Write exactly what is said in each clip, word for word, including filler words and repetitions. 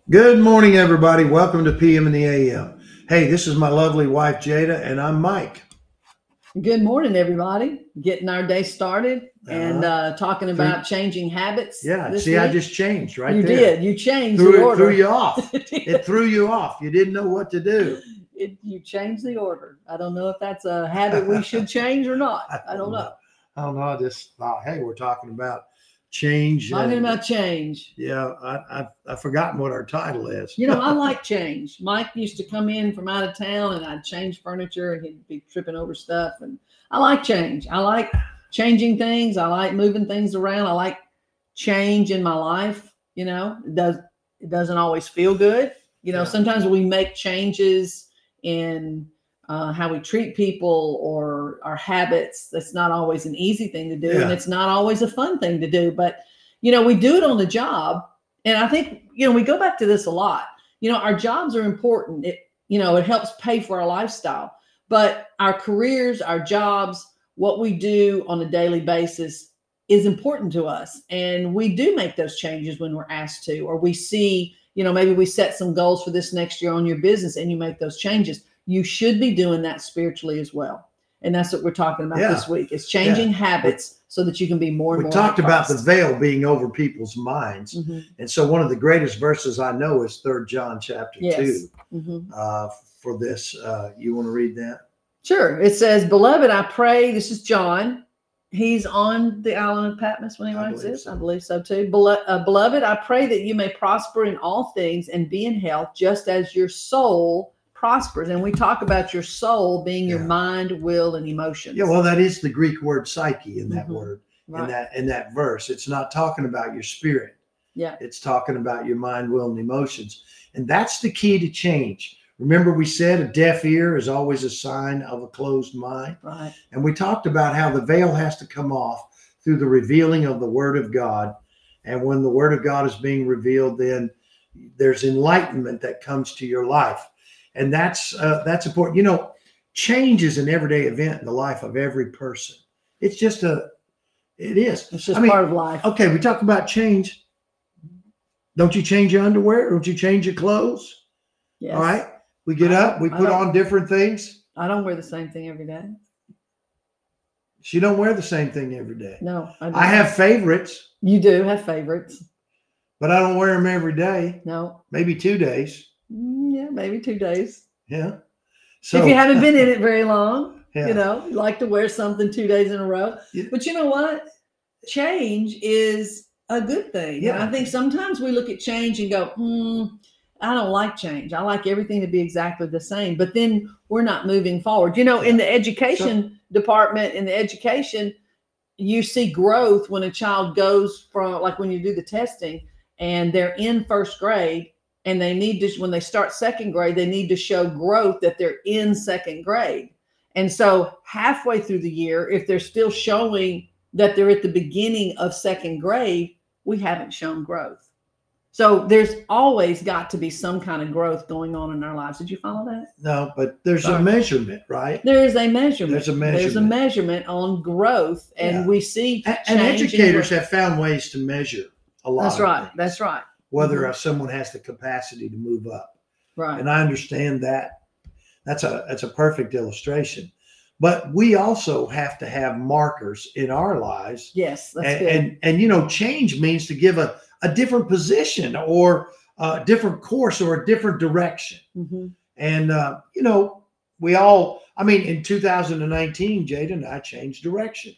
Good morning, everybody. Welcome to P M in the A M. Hey, this is my lovely wife, Jada, and I'm Mike. Good morning, everybody. Getting our day started and uh, talking about changing habits. Yeah, this see, week. I just changed right You there. did. You changed Threw the it, order. threw you off. It threw you off. You didn't know what to do. It, you changed the order. I don't know if that's a habit we should change or not. I I don't know. I don't know. I just thought, hey, we're talking about change. Talking and- about change. Yeah, I, I, I've forgotten what our title is. You know, I like change. Mike used to come in from out of town and I'd change furniture and he'd be tripping over stuff. And I like change. I like changing things. I like moving things around. I like change in my life. You know, it does, it doesn't always feel good. You know, Yeah. sometimes we make changes in uh, how we treat people or our habits. That's not always an easy thing to do. Yeah. And it's not always a fun thing to do, but you know, we do it on the job. And I think, you know, we go back to this a lot. You know, our jobs are important. It, you know, it helps pay for our lifestyle, but our careers, our jobs, what we do on a daily basis is important to us. And we do make those changes when we're asked to, or we see, you know, maybe we set some goals for this next year on your business and you make those changes. You should be doing that spiritually as well. And that's what we're talking about Yeah. this week. It's changing Yeah. habits so that you can be more and We more. talked like about the Christ. veil being over people's minds. Mhm. And so one of the greatest verses I know is Third John chapter Yes. two. Mhm. Uh, for this, uh, you want to read that? Sure. It says, "Beloved, I pray." This is John. He's on the island of Patmos when he I writes believe this. so. I believe so too. Belo- uh, Beloved, I pray that you may prosper in all things and be in health, just as your soul prospers. And we talk about your soul being your Yeah. mind, will, and emotions. Yeah, well, that is the Greek word psyche in that Mhm. word, Right. in that in that verse. It's not talking about your spirit. Yeah. It's talking about your mind, will, and emotions. And that's the key to change. Remember, we said a deaf ear is always a sign of a closed mind. Right. And we talked about how the veil has to come off through the revealing of the Word of God. And when the Word of God is being revealed, then there's enlightenment that comes to your life. And that's uh, that's important. You know, change is an everyday event in the life of every person. It's just a, it is. It's just I mean, part of life. Okay, we talk about change. Don't you change your underwear? Don't you change your clothes? Yes. All right. We get I up, we don't- I put don't- on different things. I don't wear the same thing every day. She don't wear the same thing every day. No, I, don't. I have favorites, You do have favorites. but I don't wear them every day. No. Maybe two days. Mm, yeah, maybe two days. Yeah. So if you haven't been in it very long, Yeah. you know, you like to wear something two days in a row. Yeah. But you know what? Change is a good thing. Yeah. And I think sometimes we look at change and go, hmm, I don't like change. I like everything to be exactly the same. But then we're not moving forward. You know, in the education department, in the education, you see growth when a child goes from, like when you do the testing and they're in first grade and they need to, when they start second grade, they need to show growth that they're in second grade. And so halfway through the year, if they're still showing that they're at the beginning of second grade, we haven't shown growth. So there's always got to be some kind of growth going on in our lives. Did you follow that? No, but there's Sorry. a measurement, right? There is a measurement. There's a There's a measurement. measurement on growth, and Yeah. we see A- change And in educators growth. have found ways to measure a lot. That's of right. things, That's right. Whether Mhm. uh, someone has the capacity to move up. Right. And I understand that. That's a that's a perfect illustration. But we also have to have markers in our lives. Yes, that's and, good. and and you know, change means to give a, a different position or a different course or a different direction. hmm And uh, you know, we all, I mean, in two thousand nineteen, Jada and I changed direction.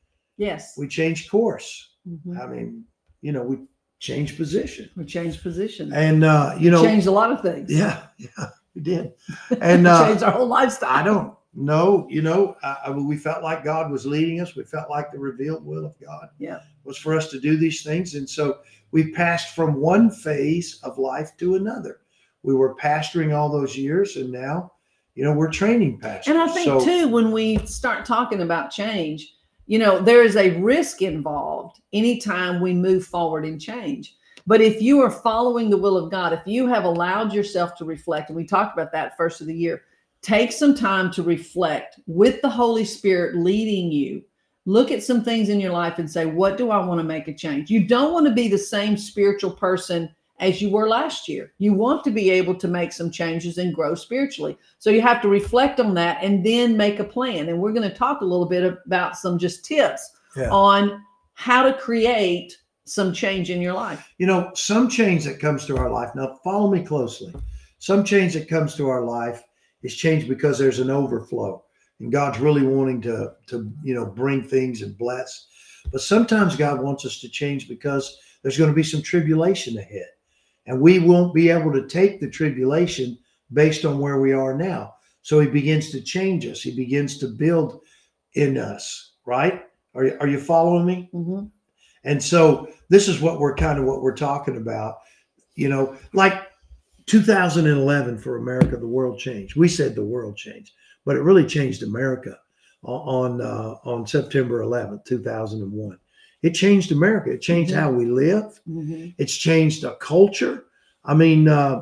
Yes. We changed course. Mhm. I mean, you know, we changed position. We changed position. And uh, you know, changed a lot of things. yeah, yeah, we did. And uh, changed our whole lifestyle. I don't know, you know, uh, we felt like God was leading us. We felt like the revealed will of God Yeah. was for us to do these things. And so we passed from one phase of life to another. We were pastoring all those years, and now, you know, we're training pastors. And I think So- too, when we start talking about change, you know, there is a risk involved anytime we move forward in change. But if you are following the will of God, if you have allowed yourself to reflect, and we talked about that first of the year, take some time to reflect with the Holy Spirit leading you. Look at some things in your life and say, what do I want to make a change? You don't want to be the same spiritual person as you were last year. You want to be able to make some changes and grow spiritually. So you have to reflect on that and then make a plan. And we're going to talk a little bit about some just tips Yeah. on how to create some change in your life. You know, some change that comes to our life. Now, follow me closely. Some change that comes to our life is change because there's an overflow, and God's really wanting to, to you know, bring things and bless. But sometimes God wants us to change because there's going to be some tribulation ahead. And we won't be able to take the tribulation based on where we are now. So he begins to change us. He begins to build in us, right? Are you, are you following me? Mm-hmm. And so this is what we're kind of what we're talking about. You know, like two thousand eleven for America, the world changed. We said the world changed, but it really changed America on uh, on September eleventh, two thousand one. It changed America. It changed Mm-hmm. how we live. Mm-hmm. It's changed a culture. I mean, uh,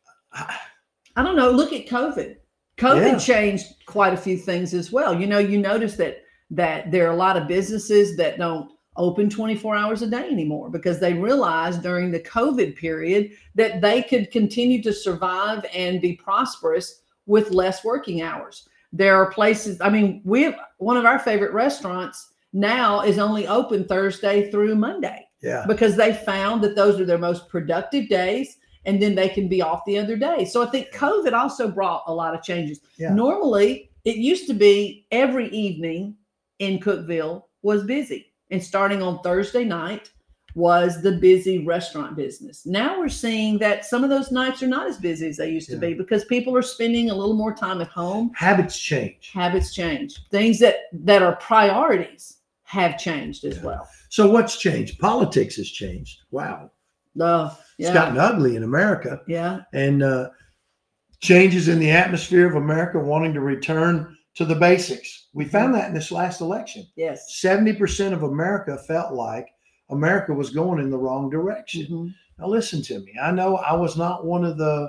I don't know. Look at COVID. COVID Yeah. changed quite a few things as well. You know, you notice that that there are a lot of businesses that don't open twenty-four hours a day anymore because they realized during the COVID period that they could continue to survive and be prosperous with less working hours. There are places, I mean, we have one of our favorite restaurants now is only open Thursday through Monday yeah, because they found that those are their most productive days, and then they can be off the other day. So I think COVID also brought a lot of changes. Yeah. Normally, it used to be every evening in Cookeville was busy. And starting on Thursday night was the busy restaurant business. Now we're seeing that some of those nights are not as busy as they used to Yeah. be because people are spending a little more time at home. habits change. Habits change. Things that, that are priorities have changed as Yeah. well. So what's changed? Politics has changed. Wow. Oh, It's yeah. gotten ugly in America. Yeah. And uh, changes in the atmosphere of America wanting to return to the basics. We found that in this last election. Yes. seventy percent of America felt like America was going in the wrong direction. Mhm. Now, listen to me. I know I was not one of the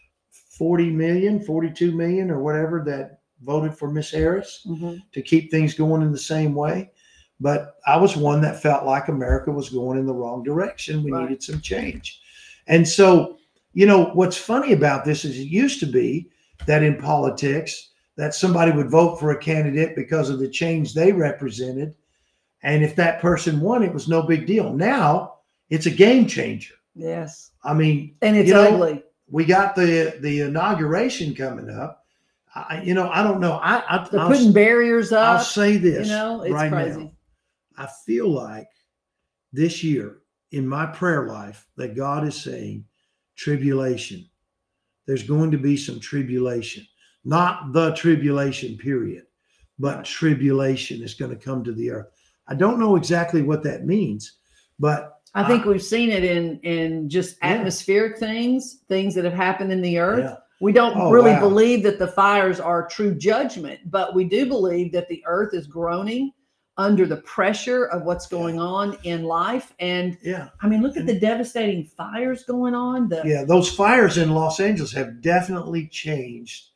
forty million, forty-two million or whatever that voted for Miss Harris Mhm. to keep things going in the same way. But I was one that felt like America was going in the wrong direction. We Right. needed some change. And so, you know, what's funny about this is it used to be that in politics that somebody would vote for a candidate because of the change they represented. And if that person won, it was no big deal. Now it's a game changer. Yes. I mean, And it's you know, ugly. we got the the inauguration coming up. I, you know, I don't know. I, I They're I'll, putting barriers I'll up. say this You know, it's right crazy. now. I feel like this year in my prayer life that God is saying tribulation. There's going to be some tribulation, not the tribulation period, but tribulation is going to come to the earth. I don't know exactly what that means, but I think we've seen it in in just Yeah. atmospheric things, things that have happened in the earth. yeah, We don't Oh, really wow. believe that the fires are true judgment, but we do believe that the earth is groaning under the pressure of what's going on in life. And yeah, I mean, look at the devastating fires going on. The yeah. Those fires in Los Angeles have definitely changed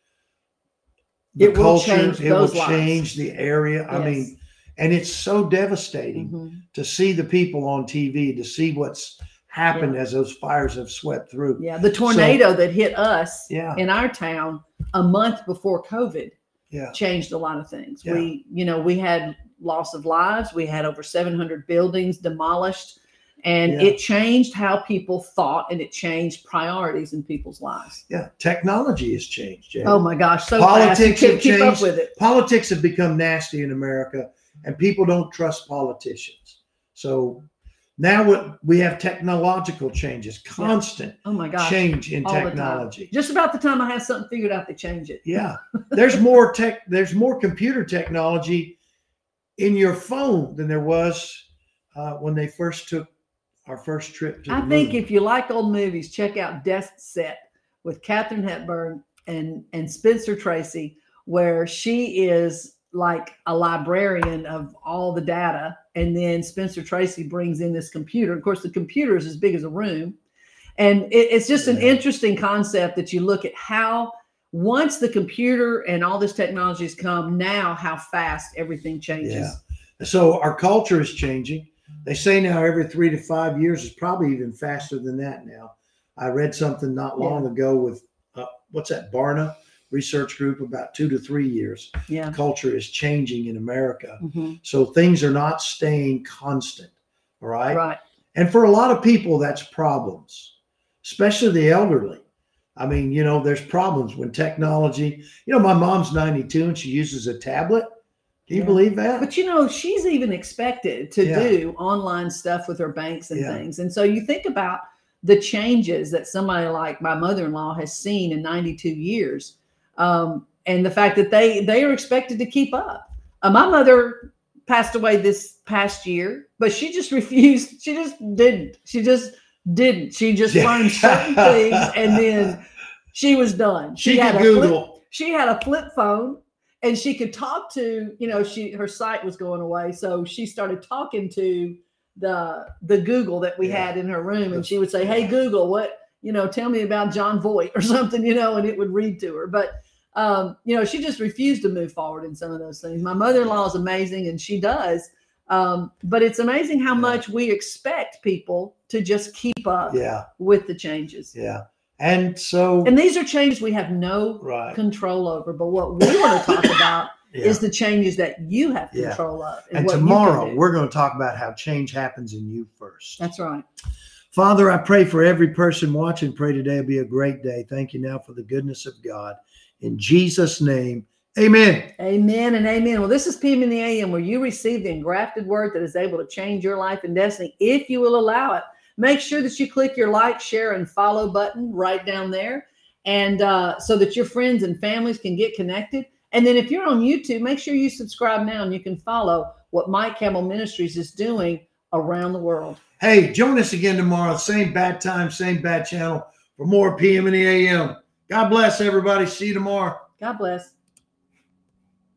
the It will culture. change it those will lives. change the area. I Yes. mean, and it's so devastating Mhm. to see the people on T V, to see what's happened as those fires have swept through. Yeah, the tornado that hit us Yeah, in our town a month before COVID yeah, changed a lot of things. Yeah. We, you know, we had loss of lives. We had over seven hundred buildings demolished, and Yeah. it changed how people thought, and it changed priorities in people's lives. yeah. Technology has changed, Jay. Oh my gosh, so Politics fast. You can't have keep up changed. with it. Politics have become nasty in America, and people don't trust politicians. So now what we have technological changes, constant Oh my gosh. change in all the time. technology. Just about the time I have something figured out, they change it. Yeah, there's more tech. There's more computer technology in your phone than there was uh, when they first took our first trip to the I think moon. if you like old movies, check out Death Set with Katharine Hepburn and and Spencer Tracy, where she is like a librarian of all the data, and then Spencer Tracy brings in this computer. Of course, the computer is as big as a room, and it, it's just an Yeah. interesting concept that you look at how once the computer and all this technology has come, now how fast everything changes. Yeah. So our culture is changing. They say now every three to five years is probably even faster than that now. I read something not long Yeah. ago with uh, what's that, Barna Research Group, about two to three years. Yeah. Culture is changing in America. Mm-hmm. So things are not staying constant. All right. Right. And for a lot of people, that's problems, especially the elderly. I mean, you know, there's problems when technology, you know, my mom's ninety-two and she uses a tablet. Do you Yeah. believe that? But you know, she's even expected to Yeah. do online stuff with her banks and Yeah. things. And so you think about the changes that somebody like my mother-in-law has seen in ninety-two years. Um, and the fact that they they are expected to keep up. Uh, my mother passed away this past year, but she just refused. She just didn't. She just didn't. She just learned certain things, and then she was done. She, had could a flip, Google. she had a flip phone, and she could talk to. You know, she her sight was going away, so she started talking to the the Google that we Yeah. had in her room, and she would say, "Hey Google, what you know? Tell me about John Voight or something," you know, and it would read to her. But um, you know, she just refused to move forward in some of those things. My mother-in-law is amazing, and she does. Um, but it's amazing how Yeah. much we expect people to just keep up Yeah. with the changes. Yeah. And so, And these are changes we have no right. control over. But what we want to talk about Yeah. is the changes that you have Yeah. control of. And what you can tomorrow, do. we're going to talk about how change happens in you first. That's right. Father, I pray for every person watching. Pray today will be a great day. Thank you now for the goodness of God. In Jesus' name, amen. Amen and amen. Well, this is P M in the A M, where you receive the engrafted word that is able to change your life and destiny if you will allow it. Make sure that you click your like, share, and follow button right down there, and uh, so that your friends and families can get connected. And then if you're on YouTube, make sure you subscribe now, and you can follow what Mike Campbell Ministries is doing around the world. Hey, join us again tomorrow. Same bad time, same bad channel for more P M in the A M. God bless everybody. See you tomorrow. God bless.